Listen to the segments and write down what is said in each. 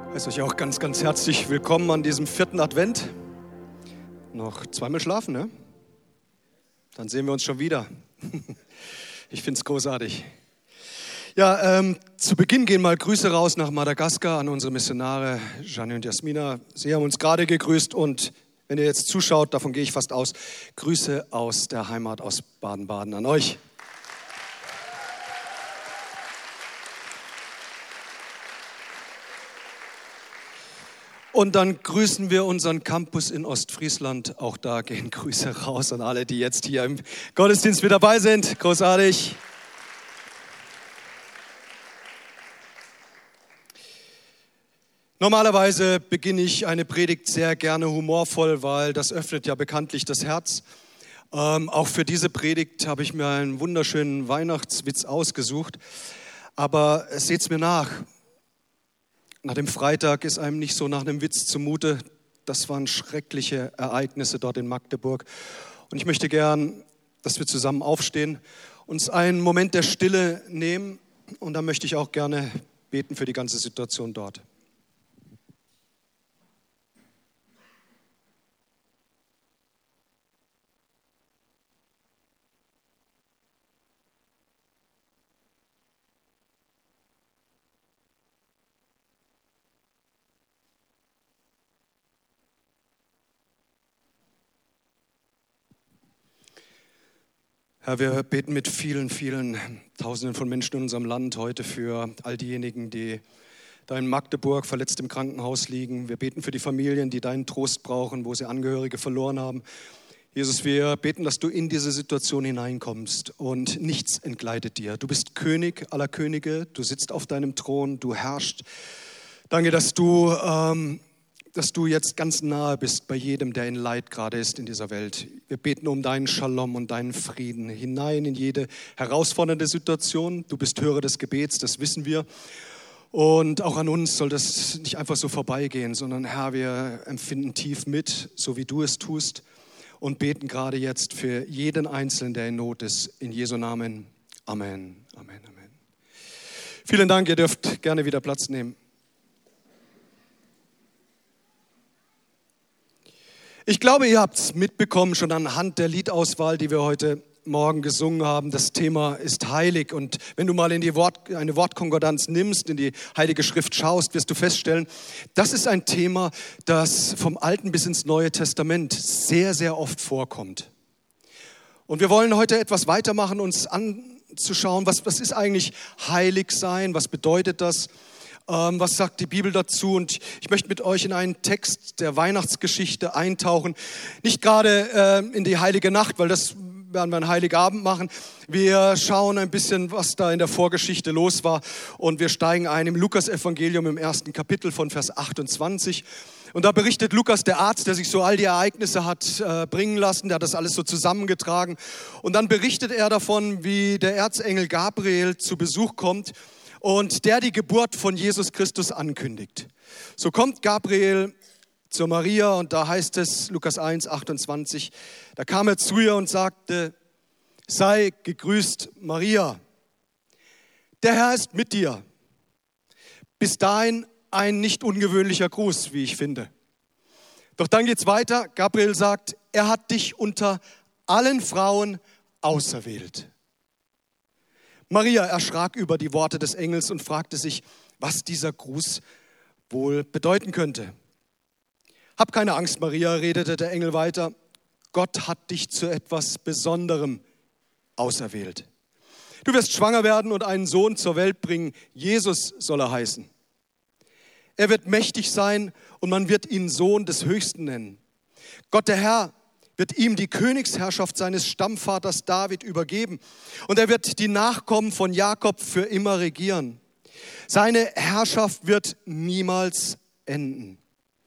Ich heiße euch auch ganz, ganz herzlich willkommen an diesem 4. Advent. Noch zweimal schlafen, ne? Dann sehen wir uns schon wieder. Ich finde es großartig. Ja, zu Beginn gehen mal Grüße raus nach Madagaskar an unsere Missionare Gianni und Jasmina. Sie haben uns gerade gegrüßt und wenn ihr jetzt zuschaut, davon gehe ich fast aus, Grüße aus der Heimat, aus Baden-Baden an euch. Und dann grüßen wir unseren Campus in Ostfriesland. Auch da gehen Grüße raus an alle, die jetzt hier im Gottesdienst mit dabei sind. Großartig. Normalerweise beginne ich eine Predigt sehr gerne humorvoll, weil das öffnet ja bekanntlich das Herz. Auch für diese Predigt habe ich mir einen wunderschönen Weihnachtswitz ausgesucht. Aber seht's mir nach. Nach dem Freitag ist einem nicht so nach einem Witz zumute. Das waren schreckliche Ereignisse dort in Magdeburg. Und ich möchte gern, dass wir zusammen aufstehen, uns einen Moment der Stille nehmen. Und dann möchte ich auch gerne beten für die ganze Situation dort. Herr, wir beten mit vielen, vielen Tausenden von Menschen in unserem Land heute für all diejenigen, die da in Magdeburg verletzt im Krankenhaus liegen. Wir beten für die Familien, die deinen Trost brauchen, wo sie Angehörige verloren haben. Jesus, wir beten, dass du in diese Situation hineinkommst und nichts entgleitet dir. Du bist König aller Könige, du sitzt auf deinem Thron, du herrschst. Danke, dass du jetzt ganz nahe bist bei jedem, der in Leid gerade ist in dieser Welt. Wir beten um deinen Shalom und deinen Frieden hinein in jede herausfordernde Situation. Du bist Hörer des Gebets, das wissen wir. Und auch an uns soll das nicht einfach so vorbeigehen, sondern Herr, wir empfinden tief mit, so wie du es tust und beten gerade jetzt für jeden Einzelnen, der in Not ist. In Jesu Namen. Amen. Amen. Amen. Vielen Dank, ihr dürft gerne wieder Platz nehmen. Ich glaube, ihr habt es mitbekommen, schon anhand der Liedauswahl, die wir heute Morgen gesungen haben. Das Thema ist heilig. Und wenn du mal in eine Wortkonkordanz nimmst, in die Heilige Schrift schaust, wirst du feststellen, das ist ein Thema, das vom Alten bis ins Neue Testament sehr, sehr oft vorkommt. Und wir wollen heute etwas weitermachen, uns anzuschauen, was ist eigentlich heilig sein, was bedeutet das? Was sagt die Bibel dazu? Und ich möchte mit euch in einen Text der Weihnachtsgeschichte eintauchen. Nicht gerade in die Heilige Nacht, weil das werden wir an Heiligabend machen. Wir schauen ein bisschen, was da in der Vorgeschichte los war. Und wir steigen ein im Lukas-Evangelium im 1. Kapitel von Vers 28. Und da berichtet Lukas, der Arzt, der sich so all die Ereignisse hat bringen lassen, der hat das alles so zusammengetragen. Und dann berichtet er davon, wie der Erzengel Gabriel zu Besuch kommt und der die Geburt von Jesus Christus ankündigt. So kommt Gabriel zur Maria und da heißt es, Lukas 1, 28, da kam er zu ihr und sagte, sei gegrüßt, Maria, der Herr ist mit dir. Bis dahin ein nicht ungewöhnlicher Gruß, wie ich finde. Doch dann geht's weiter, Gabriel sagt, er hat dich unter allen Frauen auserwählt. Maria erschrak über die Worte des Engels und fragte sich, was dieser Gruß wohl bedeuten könnte. Hab keine Angst, Maria, redete der Engel weiter. Gott hat dich zu etwas Besonderem auserwählt. Du wirst schwanger werden und einen Sohn zur Welt bringen. Jesus soll er heißen. Er wird mächtig sein und man wird ihn Sohn des Höchsten nennen. Gott, der Herr, wird ihm die Königsherrschaft seines Stammvaters David übergeben. Und er wird die Nachkommen von Jakob für immer regieren. Seine Herrschaft wird niemals enden.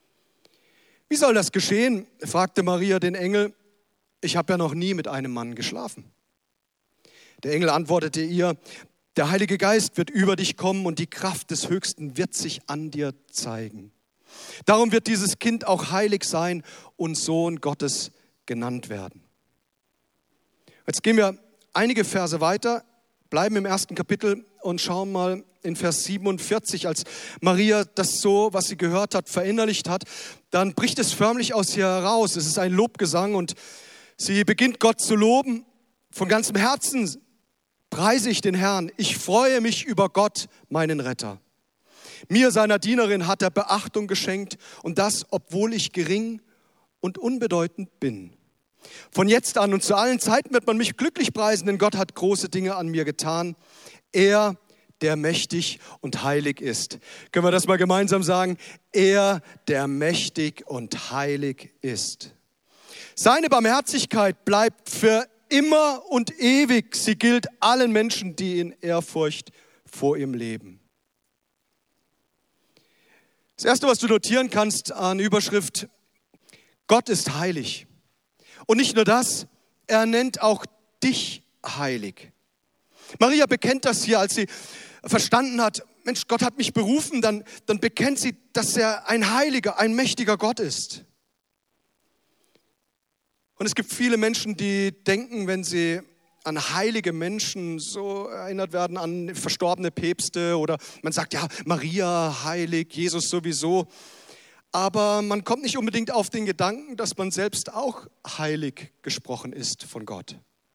Wie soll das geschehen? Fragte Maria den Engel. Ich habe ja noch nie mit einem Mann geschlafen. Der Engel antwortete ihr, der Heilige Geist wird über dich kommen und die Kraft des Höchsten wird sich an dir zeigen. Darum wird dieses Kind auch heilig sein und Sohn Gottes genannt werden. Jetzt gehen wir einige Verse weiter. bleiben im 1. Kapitel und schauen mal in Vers 47, als Maria das so, was sie gehört hat, verinnerlicht hat, dann bricht es förmlich aus ihr heraus. Es ist ein Lobgesang und sie beginnt Gott zu loben. Von ganzem Herzen preise ich den Herrn. Ich freue mich über Gott, meinen Retter. Mir, seiner Dienerin, hat er Beachtung geschenkt und das, obwohl ich gering und unbedeutend bin. Von jetzt an und zu allen Zeiten wird man mich glücklich preisen, denn Gott hat große Dinge an mir getan. Er, der mächtig und heilig ist. Können wir das mal gemeinsam sagen? Er, der mächtig und heilig ist. Seine Barmherzigkeit bleibt für immer und ewig. Sie gilt allen Menschen, die in Ehrfurcht vor ihm leben. Das Erste, was du notieren kannst an Überschrift, Gott ist heilig. Und nicht nur das, er nennt auch dich heilig. Maria bekennt das hier, als sie verstanden hat, Mensch, Gott hat mich berufen, dann bekennt sie, dass er ein heiliger, ein mächtiger Gott ist. Und es gibt viele Menschen, die denken, wenn sie an heilige Menschen so erinnert werden, an verstorbene Päpste oder man sagt, ja, Maria heilig, Jesus sowieso. Aber man kommt nicht unbedingt auf den Gedanken, dass man selbst auch heilig gesprochen ist von Gott.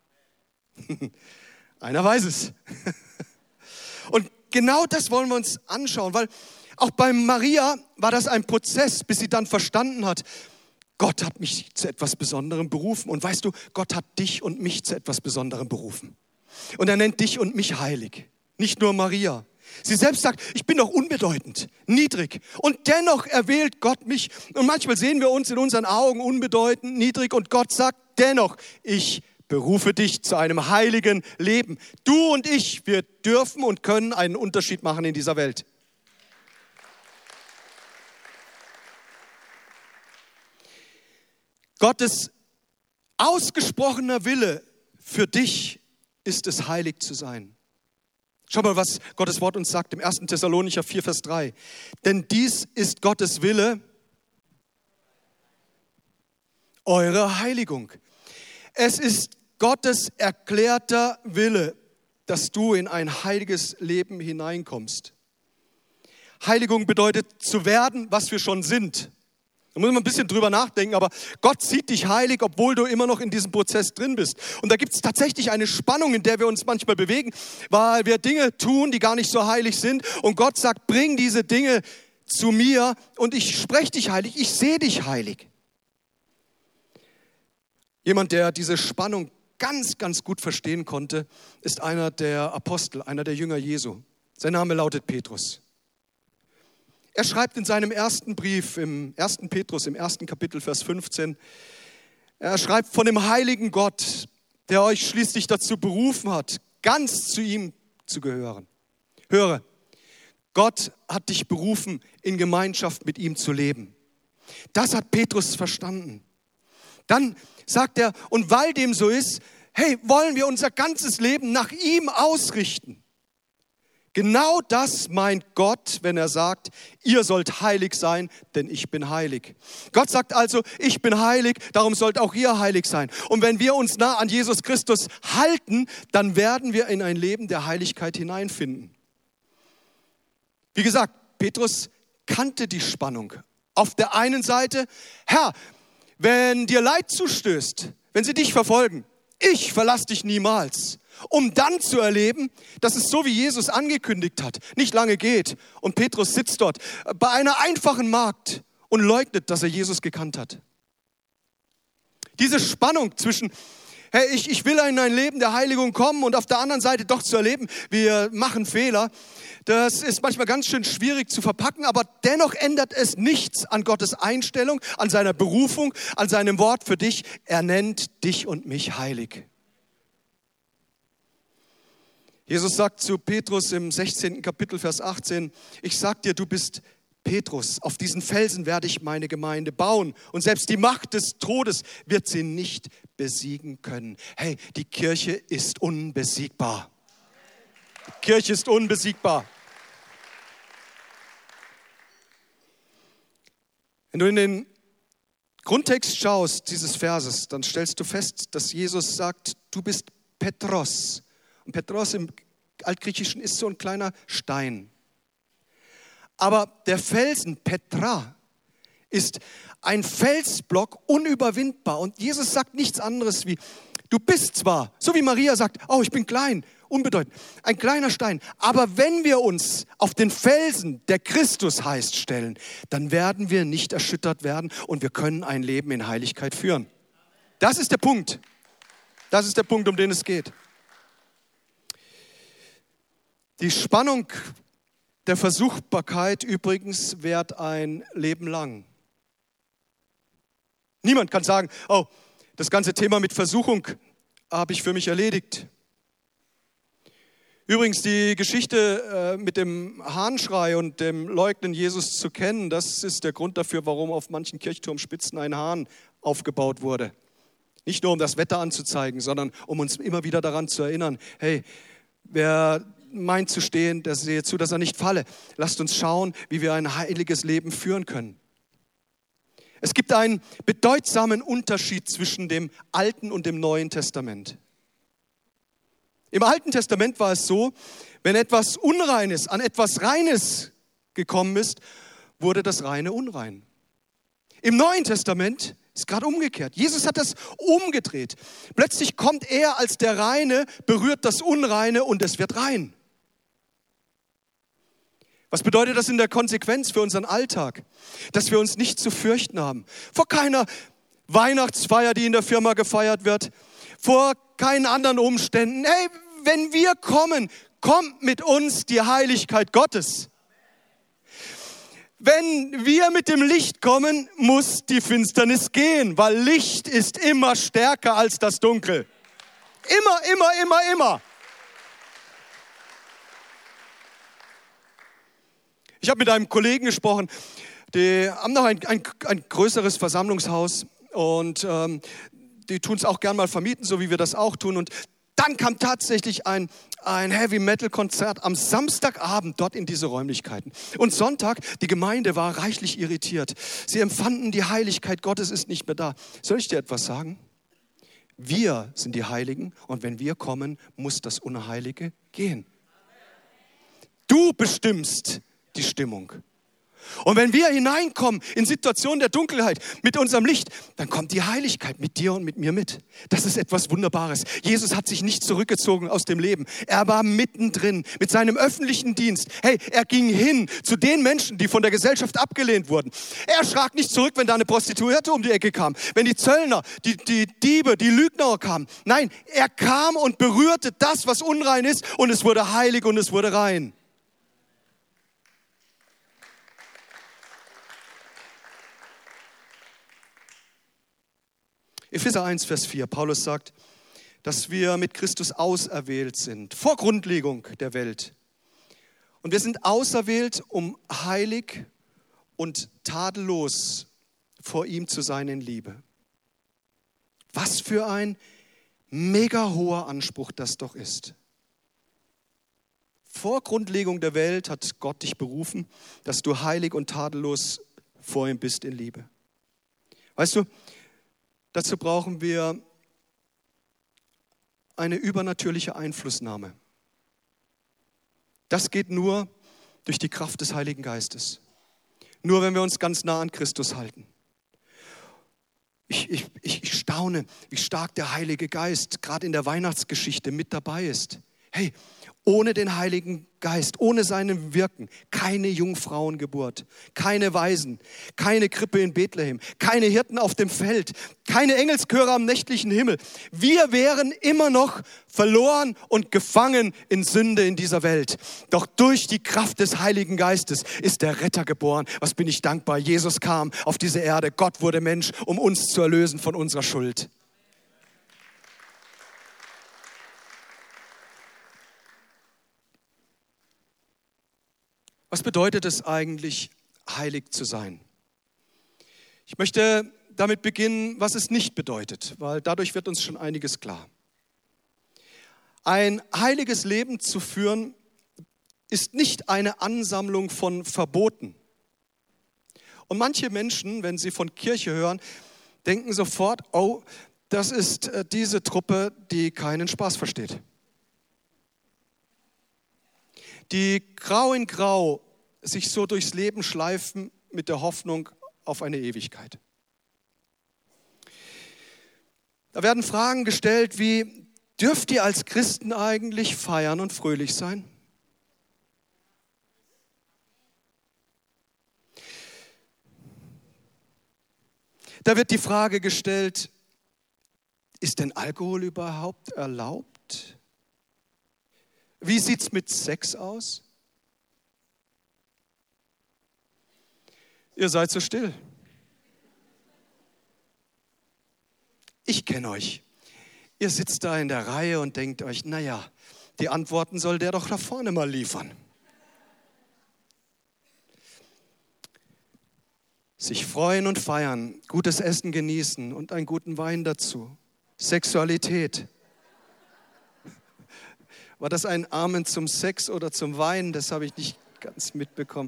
Einer weiß es. Und genau das wollen wir uns anschauen, weil auch bei Maria war das ein Prozess, bis sie dann verstanden hat, Gott hat mich zu etwas Besonderem berufen. Und weißt du, Gott hat dich und mich zu etwas Besonderem berufen. Und er nennt dich und mich heilig, nicht nur Maria. Sie selbst sagt, ich bin doch unbedeutend, niedrig. Und dennoch erwählt Gott mich. Und manchmal sehen wir uns in unseren Augen unbedeutend, niedrig. Und Gott sagt dennoch, ich berufe dich zu einem heiligen Leben. Du und ich, wir dürfen und können einen Unterschied machen in dieser Welt. Gottes ausgesprochener Wille für dich ist es, heilig zu sein. Schau mal, was Gottes Wort uns sagt im 1. Thessalonicher 4, Vers 3. Denn dies ist Gottes Wille, eure Heiligung. Es ist Gottes erklärter Wille, dass du in ein heiliges Leben hineinkommst. Heiligung bedeutet zu werden, was wir schon sind. Da muss man ein bisschen drüber nachdenken, aber Gott sieht dich heilig, obwohl du immer noch in diesem Prozess drin bist. Und da gibt es tatsächlich eine Spannung, in der wir uns manchmal bewegen, weil wir Dinge tun, die gar nicht so heilig sind. Und Gott sagt, bring diese Dinge zu mir und ich spreche dich heilig, ich sehe dich heilig. Jemand, der diese Spannung ganz, ganz gut verstehen konnte, ist einer der Apostel, einer der Jünger Jesu. Sein Name lautet Petrus. Er schreibt in seinem ersten Brief, im 1. Petrus, im 1. Kapitel, Vers 15, er schreibt von dem heiligen Gott, der euch schließlich dazu berufen hat, ganz zu ihm zu gehören. Höre, Gott hat dich berufen, in Gemeinschaft mit ihm zu leben. Das hat Petrus verstanden. Dann sagt er, und weil dem so ist, hey, wollen wir unser ganzes Leben nach ihm ausrichten. Genau das meint Gott, wenn er sagt, ihr sollt heilig sein, denn ich bin heilig. Gott sagt also, ich bin heilig, darum sollt auch ihr heilig sein. Und wenn wir uns nah an Jesus Christus halten, dann werden wir in ein Leben der Heiligkeit hineinfinden. Wie gesagt, Petrus kannte die Spannung. Auf der einen Seite, Herr, wenn dir Leid zustößt, wenn sie dich verfolgen, ich verlasse dich niemals. Um dann zu erleben, dass es so wie Jesus angekündigt hat, nicht lange geht. Und Petrus sitzt dort bei einer einfachen Magd und leugnet, dass er Jesus gekannt hat. Diese Spannung zwischen, hey, ich will in ein Leben der Heiligung kommen und auf der anderen Seite doch zu erleben, wir machen Fehler, das ist manchmal ganz schön schwierig zu verpacken, aber dennoch ändert es nichts an Gottes Einstellung, an seiner Berufung, an seinem Wort für dich. Er nennt dich und mich heilig. Jesus sagt zu Petrus im 16. Kapitel, Vers 18, ich sag dir, du bist Petrus, auf diesen Felsen werde ich meine Gemeinde bauen und selbst die Macht des Todes wird sie nicht besiegen können. Hey, die Kirche ist unbesiegbar. Die Kirche ist unbesiegbar. Wenn du in den Grundtext schaust dieses Verses, dann stellst du fest, dass Jesus sagt, du bist Petros. Und Petros im Altkriechischen ist so ein kleiner Stein. Aber der Felsen, Petra, ist ein Felsblock, unüberwindbar. Und Jesus sagt nichts anderes wie, du bist zwar, so wie Maria sagt, oh, ich bin klein, unbedeutend, ein kleiner Stein. Aber wenn wir uns auf den Felsen, der Christus heißt, stellen, dann werden wir nicht erschüttert werden und wir können ein Leben in Heiligkeit führen. Das ist der Punkt. Das ist der Punkt, um den es geht. Die Spannung der Versuchbarkeit übrigens währt ein Leben lang. Niemand kann sagen, oh, das ganze Thema mit Versuchung habe ich für mich erledigt. Übrigens, die Geschichte mit dem Hahnschrei und dem Leugnen Jesus zu kennen, das ist der Grund dafür, warum auf manchen Kirchturmspitzen ein Hahn aufgebaut wurde. Nicht nur, um das Wetter anzuzeigen, sondern um uns immer wieder daran zu erinnern, hey, wer meint zu stehen, der sehe zu, dass er nicht falle. Lasst uns schauen, wie wir ein heiliges Leben führen können. Es gibt einen bedeutsamen Unterschied zwischen dem Alten und dem Neuen Testament. Im Alten Testament war es so, wenn etwas Unreines an etwas Reines gekommen ist, wurde das Reine unrein. Im Neuen Testament ist gerade umgekehrt. Jesus hat das umgedreht. Plötzlich kommt er als der Reine, berührt das Unreine und es wird rein. Was bedeutet das in der Konsequenz für unseren Alltag? Dass wir uns nicht zu fürchten haben. Vor keiner Weihnachtsfeier, die in der Firma gefeiert wird. Vor keinen anderen Umständen. Hey, wenn wir kommen, kommt mit uns die Heiligkeit Gottes. Wenn wir mit dem Licht kommen, muss die Finsternis gehen, weil Licht ist immer stärker als das Dunkel. Immer. Ich habe mit einem Kollegen gesprochen, die haben noch ein größeres Versammlungshaus und die tun es auch gern mal vermieten, so wie wir das auch tun. Und dann kam tatsächlich ein Heavy-Metal-Konzert am Samstagabend dort in diese Räumlichkeiten. Und Sonntag, die Gemeinde war reichlich irritiert. Sie empfanden, die Heiligkeit Gottes ist nicht mehr da. Soll ich dir etwas sagen? Wir sind die Heiligen und wenn wir kommen, muss das Unheilige gehen. Du bestimmst die Stimmung. Und wenn wir hineinkommen in Situationen der Dunkelheit mit unserem Licht, dann kommt die Heiligkeit mit dir und mit mir mit. Das ist etwas Wunderbares. Jesus hat sich nicht zurückgezogen aus dem Leben. Er war mittendrin mit seinem öffentlichen Dienst. Hey, er ging hin zu den Menschen, die von der Gesellschaft abgelehnt wurden. Er schrak nicht zurück, wenn da eine Prostituierte um die Ecke kam, wenn die Zöllner, die Diebe, die Lügner kamen. Nein, er kam und berührte das, was unrein ist und es wurde heilig und es wurde rein. Epheser 1, Vers 4, Paulus sagt, dass wir mit Christus auserwählt sind, vor Grundlegung der Welt. Und wir sind auserwählt, um heilig und tadellos vor ihm zu sein in Liebe. Was für ein mega hoher Anspruch das doch ist. Vor Grundlegung der Welt hat Gott dich berufen, dass du heilig und tadellos vor ihm bist in Liebe. Weißt du, dazu brauchen wir eine übernatürliche Einflussnahme. Das geht nur durch die Kraft des Heiligen Geistes. Nur wenn wir uns ganz nah an Christus halten. Ich staune, wie stark der Heilige Geist gerade in der Weihnachtsgeschichte mit dabei ist. Hey, ohne den Heiligen Geist, ohne seinem Wirken, keine Jungfrauengeburt, keine Waisen, keine Krippe in Bethlehem, keine Hirten auf dem Feld, keine Engelschöre am nächtlichen Himmel. Wir wären immer noch verloren und gefangen in Sünde in dieser Welt. Doch durch die Kraft des Heiligen Geistes ist der Retter geboren. Was bin ich dankbar. Jesus kam auf diese Erde, Gott wurde Mensch, um uns zu erlösen von unserer Schuld. Was bedeutet es eigentlich, heilig zu sein? Ich möchte damit beginnen, was es nicht bedeutet, weil dadurch wird uns schon einiges klar. Ein heiliges Leben zu führen, ist nicht eine Ansammlung von Verboten. Und manche Menschen, wenn sie von Kirche hören, denken sofort, oh, das ist diese Truppe, die keinen Spaß versteht. die grau in grau sich so durchs Leben schleifen mit der Hoffnung auf eine Ewigkeit. Da werden Fragen gestellt wie, dürft ihr als Christen eigentlich feiern und fröhlich sein? Da wird die Frage gestellt, ist denn Alkohol überhaupt erlaubt? Wie sieht es mit Sex aus? Ihr seid so still. Ich kenne euch. Ihr sitzt da in der Reihe und denkt euch, naja, die Antworten soll der doch da vorne mal liefern. Sich freuen und feiern, gutes Essen genießen und einen guten Wein dazu. Sexualität. War das ein Amen zum Sex oder zum Wein? Das habe ich nicht ganz mitbekommen.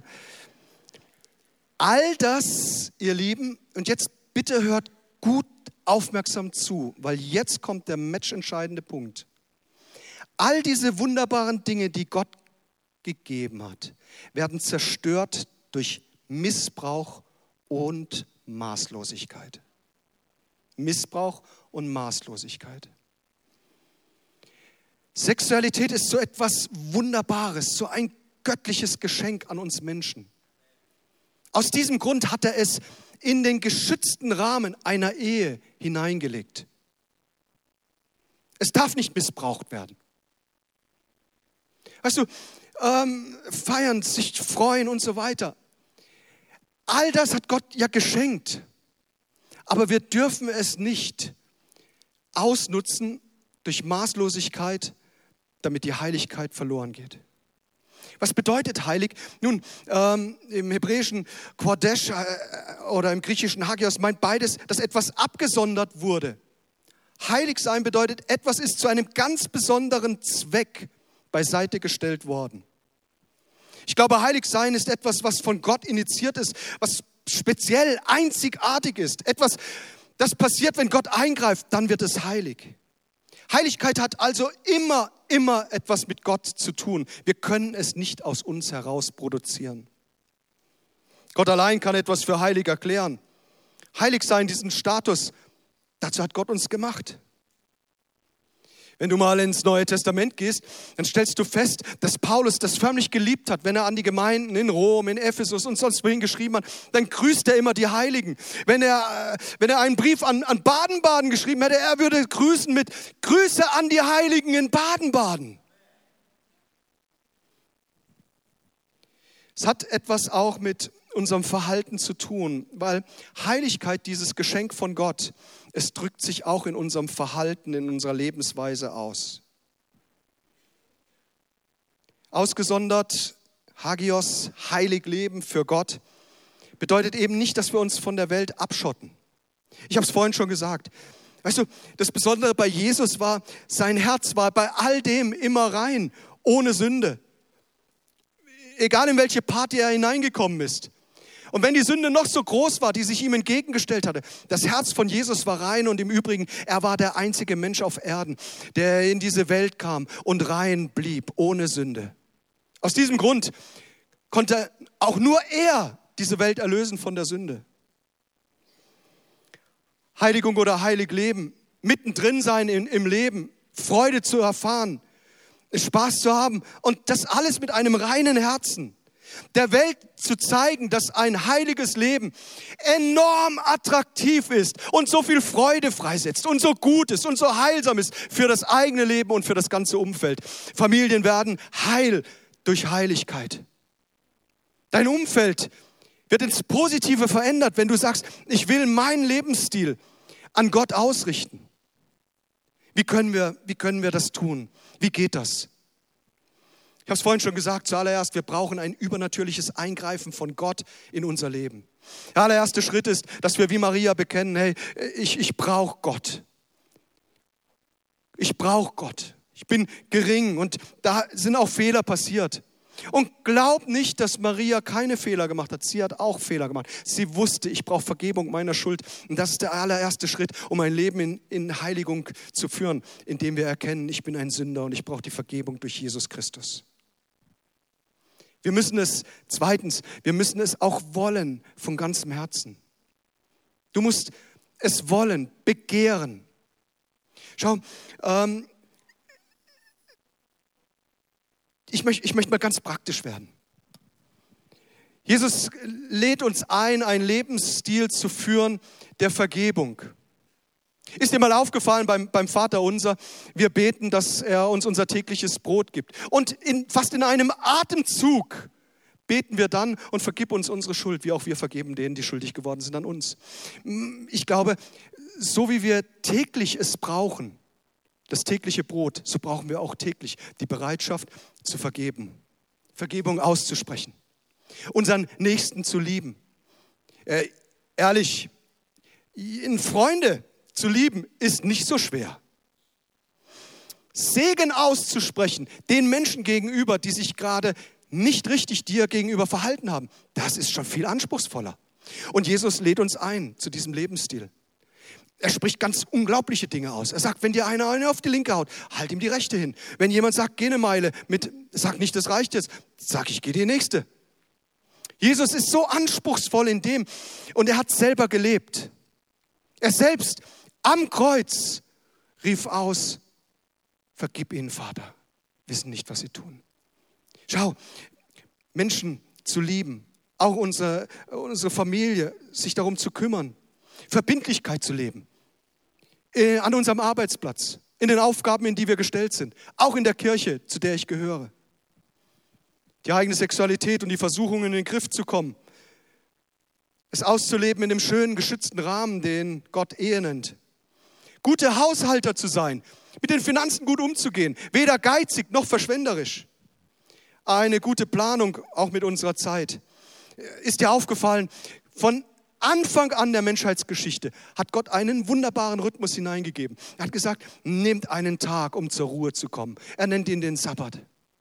All das, ihr Lieben, und jetzt bitte hört gut aufmerksam zu, weil jetzt kommt der matchentscheidende Punkt. All diese wunderbaren Dinge, die Gott gegeben hat, werden zerstört durch Missbrauch und Maßlosigkeit. Missbrauch und Maßlosigkeit. Sexualität ist so etwas Wunderbares, so ein göttliches Geschenk an uns Menschen. Aus diesem Grund hat er es in den geschützten Rahmen einer Ehe hineingelegt. Es darf nicht missbraucht werden. Weißt du, feiern, sich freuen und so weiter. All das hat Gott ja geschenkt. Aber wir dürfen es nicht ausnutzen durch Maßlosigkeit, damit die Heiligkeit verloren geht. Was bedeutet heilig? Nun, im hebräischen Kodesh oder im griechischen Hagios meint beides, dass etwas abgesondert wurde. Heilig sein bedeutet, etwas ist zu einem ganz besonderen Zweck beiseite gestellt worden. Ich glaube, heilig sein ist etwas, was von Gott initiiert ist, was speziell einzigartig ist. Etwas, das passiert, wenn Gott eingreift, dann wird es heilig. Heiligkeit hat also immer etwas mit Gott zu tun. Wir können es nicht aus uns heraus produzieren. Gott allein kann etwas für heilig erklären. Heilig sein, diesen Status, dazu hat Gott uns gemacht. Wenn du mal ins Neue Testament gehst, dann stellst du fest, dass Paulus das förmlich geliebt hat, wenn er an die Gemeinden in Rom, in Ephesus und sonst wohin geschrieben hat, dann grüßt er immer die Heiligen. Wenn er einen Brief an Baden-Baden geschrieben hätte, er würde grüßen mit Grüße an die Heiligen in Baden-Baden. Es hat etwas auch mit unserem Verhalten zu tun, weil Heiligkeit, dieses Geschenk von Gott, es drückt sich auch in unserem Verhalten, in unserer Lebensweise aus. Ausgesondert, Hagios, heilig leben für Gott, bedeutet eben nicht, dass wir uns von der Welt abschotten. Ich habe es vorhin schon gesagt. Weißt du, das Besondere bei Jesus war, sein Herz war bei all dem immer rein, ohne Sünde. Egal in welche Party er hineingekommen ist. Und wenn die Sünde noch so groß war, die sich ihm entgegengestellt hatte, das Herz von Jesus war rein und im Übrigen, er war der einzige Mensch auf Erden, der in diese Welt kam und rein blieb, ohne Sünde. Aus diesem Grund konnte auch nur er diese Welt erlösen von der Sünde. Heiligung oder heilig leben, mittendrin sein im Leben, Freude zu erfahren, Spaß zu haben und das alles mit einem reinen Herzen. Der Welt zu zeigen, dass ein heiliges Leben enorm attraktiv ist und so viel Freude freisetzt und so gut ist und so heilsam ist für das eigene Leben und für das ganze Umfeld. Familien werden heil durch Heiligkeit. Dein Umfeld wird ins Positive verändert, wenn du sagst, ich will meinen Lebensstil an Gott ausrichten. Wie können wir das tun? Wie geht das? Ich habe es vorhin schon gesagt, zuallererst, wir brauchen ein übernatürliches Eingreifen von Gott in unser Leben. Der allererste Schritt ist, dass wir wie Maria bekennen, hey, ich brauche Gott. Ich brauche Gott. Ich bin gering und da sind auch Fehler passiert. Und glaub nicht, dass Maria keine Fehler gemacht hat. Sie hat auch Fehler gemacht. Sie wusste, ich brauche Vergebung meiner Schuld. Und das ist der allererste Schritt, um ein Leben in Heiligung zu führen, indem wir erkennen, ich bin ein Sünder und ich brauche die Vergebung durch Jesus Christus. Zweitens, wir müssen es auch wollen von ganzem Herzen. Du musst es wollen, begehren. Schau, ich möchte mal ganz praktisch werden. Jesus lädt uns ein, einen Lebensstil zu führen der Vergebung. Ist dir mal aufgefallen beim Vater unser, wir beten, dass er uns unser tägliches Brot gibt. Und fast in einem Atemzug beten wir dann und vergib uns unsere Schuld, wie auch wir vergeben denen, die schuldig geworden sind an uns. Ich glaube, so wie wir täglich es brauchen, das tägliche Brot, so brauchen wir auch täglich die Bereitschaft zu vergeben, Vergebung auszusprechen, unseren Nächsten zu lieben. Ehrlich, Freunde zu lieben ist nicht so schwer. Segen auszusprechen den Menschen gegenüber, die sich gerade nicht richtig dir gegenüber verhalten haben, das ist schon viel anspruchsvoller. Und Jesus lädt uns ein zu diesem Lebensstil. Er spricht ganz unglaubliche Dinge aus. Er sagt, wenn dir einer auf die linke haut, halt ihm die rechte hin. Wenn jemand sagt, geh eine Meile, sag nicht, das reicht jetzt, sag ich, geh die nächste. Jesus ist so anspruchsvoll in dem und er hat selber gelebt. Er selbst am Kreuz rief aus, vergib ihnen, Vater, wissen nicht, was sie tun. Schau, Menschen zu lieben, auch unsere Familie, sich darum zu kümmern, Verbindlichkeit zu leben, an unserem Arbeitsplatz, in den Aufgaben, in die wir gestellt sind, auch in der Kirche, zu der ich gehöre. Die eigene Sexualität und die Versuchung, in den Griff zu kommen, es auszuleben in dem schönen, geschützten Rahmen, den Gott Ehe nennt. Gute Haushalter zu sein, mit den Finanzen gut umzugehen, weder geizig noch verschwenderisch. Eine gute Planung, auch mit unserer Zeit. Ist dir aufgefallen, von Anfang an der Menschheitsgeschichte hat Gott einen wunderbaren Rhythmus hineingegeben. Er hat gesagt, nehmt einen Tag, um zur Ruhe zu kommen. Er nennt ihn den Sabbat.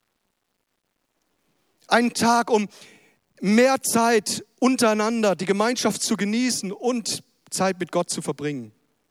Einen Tag, um mehr Zeit untereinander, die Gemeinschaft zu genießen und Zeit mit Gott zu verbringen.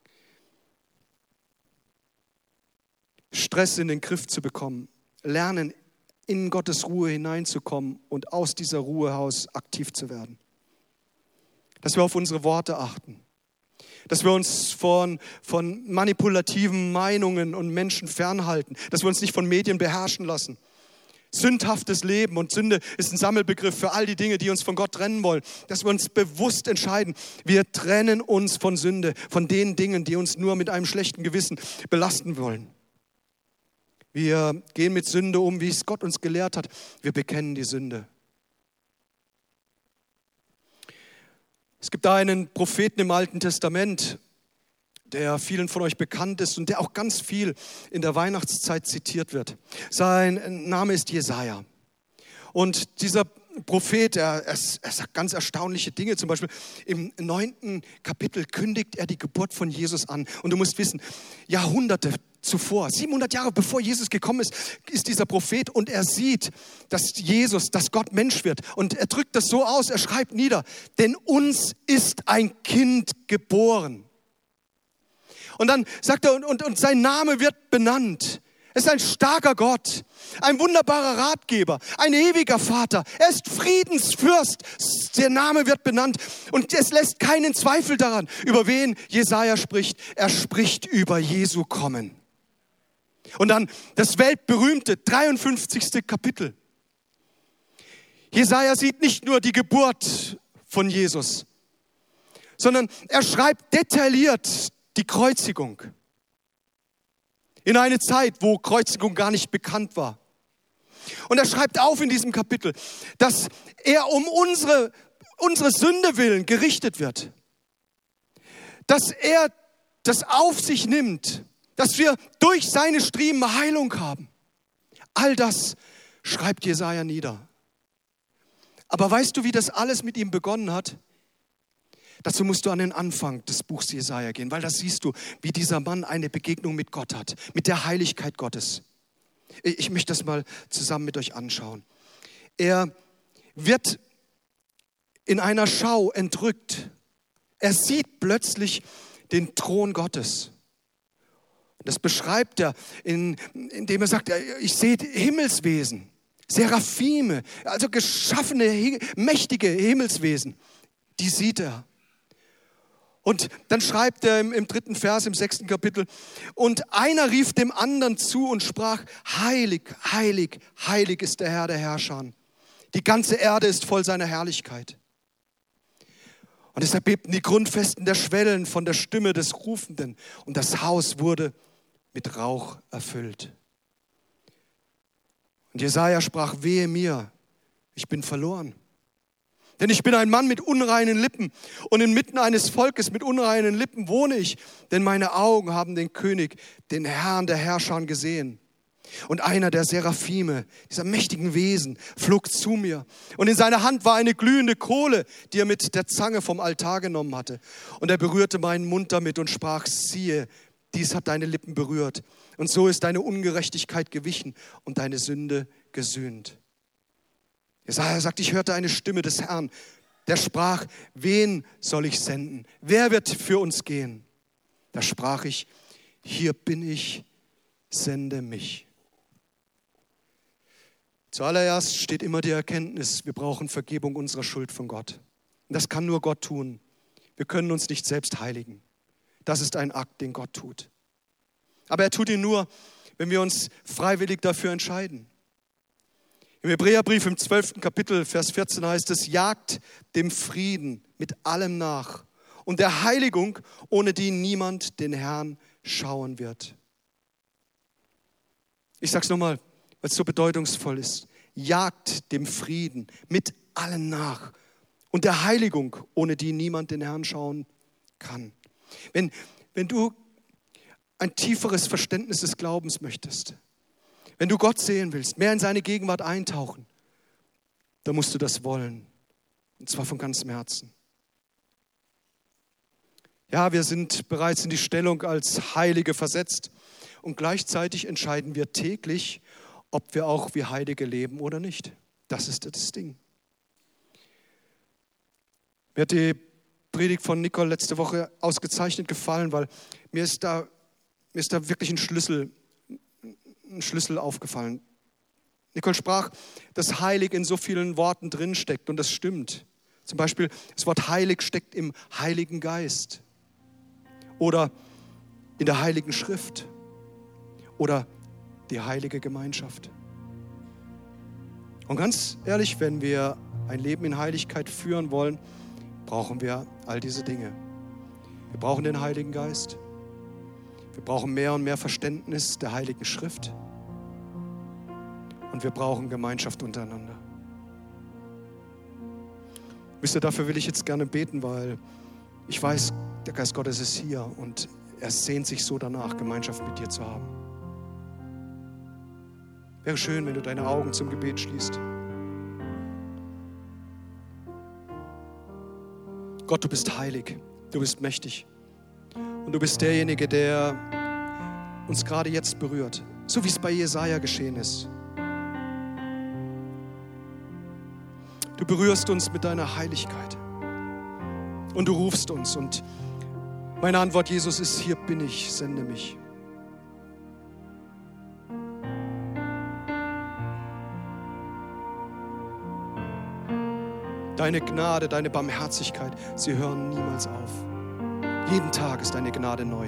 Stress in den Griff zu bekommen, lernen, in Gottes Ruhe hineinzukommen und aus dieser Ruhe heraus aktiv zu werden. Dass wir auf unsere Worte achten. Dass wir uns von manipulativen Meinungen und Menschen fernhalten. Dass wir uns nicht von Medien beherrschen lassen. Sündhaftes Leben, und Sünde ist ein Sammelbegriff für all die Dinge, die uns von Gott trennen wollen. Dass wir uns bewusst entscheiden, wir trennen uns von Sünde, von den Dingen, die uns nur mit einem schlechten Gewissen belasten wollen. Wir gehen mit Sünde um, wie es Gott uns gelehrt hat. Wir bekennen die Sünde. Es gibt da einen Propheten im Alten Testament, der vielen von euch bekannt ist und der auch ganz viel in der Weihnachtszeit zitiert wird. Sein Name ist Jesaja. Und dieser Prophet, er sagt ganz erstaunliche Dinge. Zum Beispiel im 9. Kapitel kündigt er die Geburt von Jesus an. Und du musst wissen, Jahrhunderte zuvor, 700 Jahre bevor Jesus gekommen ist, ist dieser Prophet und er sieht, dass Gott Mensch wird. Und er drückt das so aus, er schreibt nieder, denn uns ist ein Kind geboren. Und dann sagt er, und sein Name wird benannt. Er ist ein starker Gott, ein wunderbarer Ratgeber, ein ewiger Vater. Er ist Friedensfürst. Der Name wird benannt und es lässt keinen Zweifel daran, über wen Jesaja spricht. Er spricht über Jesu Kommen. Und dann das weltberühmte 53. Kapitel. Jesaja sieht nicht nur die Geburt von Jesus, sondern er schreibt detailliert die Kreuzigung. In eine Zeit, wo Kreuzigung gar nicht bekannt war. Und er schreibt auf in diesem Kapitel, dass er um unsere Sünde willen gerichtet wird. Dass er das auf sich nimmt, dass wir durch seine Striemen Heilung haben. All das schreibt Jesaja nieder. Aber weißt du, wie das alles mit ihm begonnen hat? Dazu musst du an den Anfang des Buchs Jesaja gehen, weil da siehst du, wie dieser Mann eine Begegnung mit Gott hat, mit der Heiligkeit Gottes. Ich möchte das mal zusammen mit euch anschauen. Er wird in einer Schau entrückt. Er sieht plötzlich den Thron Gottes. Das beschreibt er, indem er sagt, ich sehe Himmelswesen. Seraphime, also geschaffene, mächtige Himmelswesen, die sieht er. Und dann schreibt er im 3. Vers, im 6. Kapitel, und einer rief dem anderen zu und sprach, heilig, heilig, heilig ist der Herr der Herrscher. Die ganze Erde ist voll seiner Herrlichkeit. Und es erbebten die Grundfesten der Schwellen von der Stimme des Rufenden und das Haus wurde mit Rauch erfüllt. Und Jesaja sprach, wehe mir, ich bin verloren. Denn ich bin ein Mann mit unreinen Lippen und inmitten eines Volkes mit unreinen Lippen wohne ich, denn meine Augen haben den König, den Herrn der Herrscher gesehen. Und einer der Seraphime, dieser mächtigen Wesen, flog zu mir. Und in seiner Hand war eine glühende Kohle, die er mit der Zange vom Altar genommen hatte. Und er berührte meinen Mund damit und sprach, siehe, dies hat deine Lippen berührt. Und so ist deine Ungerechtigkeit gewichen und deine Sünde gesühnt. Jesaja sagt, ich hörte eine Stimme des Herrn, der sprach, wen soll ich senden? Wer wird für uns gehen? Da sprach ich, hier bin ich, sende mich. Zuallererst steht immer die Erkenntnis, wir brauchen Vergebung unserer Schuld von Gott. Und das kann nur Gott tun. Wir können uns nicht selbst heiligen. Das ist ein Akt, den Gott tut. Aber er tut ihn nur, wenn wir uns freiwillig dafür entscheiden. Im Hebräerbrief im 12. Kapitel, Vers 14 heißt es, jagt dem Frieden mit allem nach und der Heiligung, ohne die niemand den Herrn schauen wird. Ich sage es nochmal, weil es so bedeutungsvoll ist. Jagt dem Frieden mit allen nach und der Heiligung, ohne die niemand den Herrn schauen kann. Wenn du ein tieferes Verständnis des Glaubens möchtest, wenn du Gott sehen willst, mehr in seine Gegenwart eintauchen, dann musst du das wollen. Und zwar von ganzem Herzen. Ja, wir sind bereits in die Stellung als Heilige versetzt und gleichzeitig entscheiden wir täglich, ob wir auch wie Heilige leben oder nicht. Das ist das Ding. Mir hat die Predigt von Nicole letzte Woche ausgezeichnet gefallen, weil mir ist da wirklich ein Schlüssel aufgefallen. Nicole sprach, dass heilig in so vielen Worten drinsteckt und das stimmt. Zum Beispiel, das Wort heilig steckt im Heiligen Geist oder in der Heiligen Schrift oder die heilige Gemeinschaft. Und ganz ehrlich, wenn wir ein Leben in Heiligkeit führen wollen, brauchen wir all diese Dinge. Wir brauchen den Heiligen Geist. Wir brauchen mehr und mehr Verständnis der Heiligen Schrift. Und wir brauchen Gemeinschaft untereinander. Wisst ihr, dafür will ich jetzt gerne beten, weil ich weiß, der Geist Gottes ist hier und er sehnt sich so danach, Gemeinschaft mit dir zu haben. Wäre schön, wenn du deine Augen zum Gebet schließt. Gott, du bist heilig, du bist mächtig und du bist derjenige, der uns gerade jetzt berührt, so wie es bei Jesaja geschehen ist. Du berührst uns mit deiner Heiligkeit und du rufst uns und meine Antwort, Jesus, ist, hier bin ich, sende mich. Deine Gnade, deine Barmherzigkeit, sie hören niemals auf. Jeden Tag ist deine Gnade neu.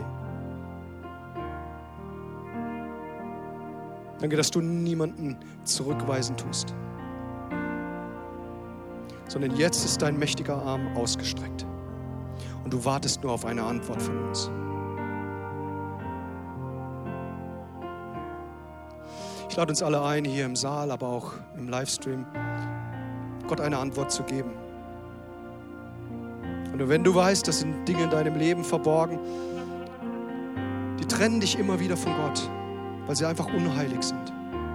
Danke, dass du niemanden zurückweisen tust, sondern jetzt ist dein mächtiger Arm ausgestreckt und du wartest nur auf eine Antwort von uns. Ich lade uns alle ein, hier im Saal, aber auch im Livestream, Gott eine Antwort zu geben. Und wenn du weißt, das sind Dinge in deinem Leben verborgen, die trennen dich immer wieder von Gott, weil sie einfach unheilig sind,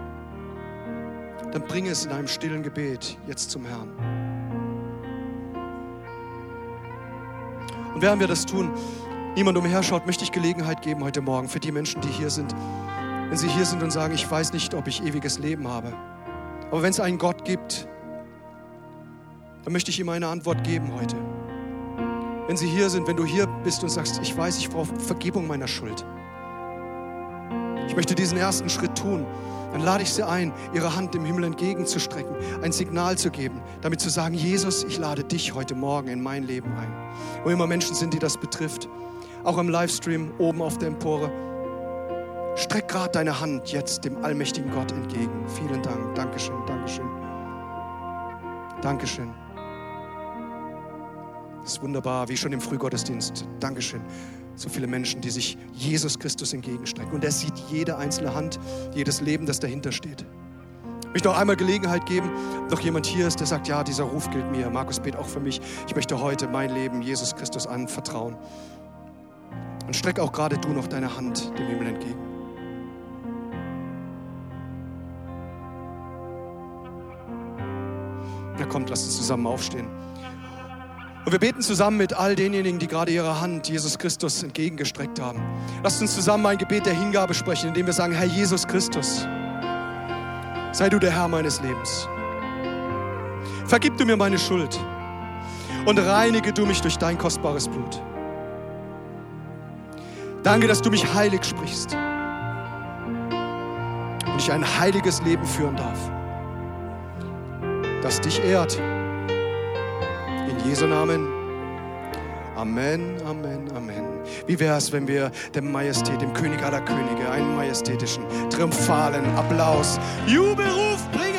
dann bringe es in einem stillen Gebet jetzt zum Herrn. Und während wir das tun, niemand umherschaut, möchte ich Gelegenheit geben heute Morgen für die Menschen, die hier sind. Wenn sie hier sind und sagen, ich weiß nicht, ob ich ewiges Leben habe. Aber wenn es einen Gott gibt, dann möchte ich ihm eine Antwort geben heute. Wenn sie hier sind, wenn du hier bist und sagst, ich weiß, ich brauche Vergebung meiner Schuld. Ich möchte diesen ersten Schritt tun, dann lade ich sie ein, ihre Hand dem Himmel entgegenzustrecken, ein Signal zu geben, damit zu sagen, Jesus, ich lade dich heute Morgen in mein Leben ein. Wo immer Menschen sind, die das betrifft, auch im Livestream oben auf der Empore, streck gerade deine Hand jetzt dem allmächtigen Gott entgegen. Vielen Dank. Dankeschön, Dankeschön. Dankeschön. Das ist wunderbar, wie schon im Frühgottesdienst. Dankeschön. So viele Menschen, die sich Jesus Christus entgegenstrecken. Und er sieht jede einzelne Hand, jedes Leben, das dahinter steht. Ich möchte noch einmal Gelegenheit geben, ob noch jemand hier ist, der sagt, ja, dieser Ruf gilt mir. Markus, bet auch für mich. Ich möchte heute mein Leben Jesus Christus anvertrauen. Und streck auch gerade du noch deine Hand dem Himmel entgegen. Na kommt, lasst uns zusammen aufstehen. Und wir beten zusammen mit all denjenigen, die gerade ihre Hand Jesus Christus entgegengestreckt haben. Lasst uns zusammen ein Gebet der Hingabe sprechen, indem wir sagen, Herr Jesus Christus, sei du der Herr meines Lebens. Vergib du mir meine Schuld und reinige du mich durch dein kostbares Blut. Danke, dass du mich heilig sprichst und ich ein heiliges Leben führen darf, das dich ehrt. In Jesu Namen. Amen, Amen, Amen. Wie wäre es, wenn wir der Majestät, dem König aller Könige, einen majestätischen, triumphalen Applaus, Jubelruf bringen?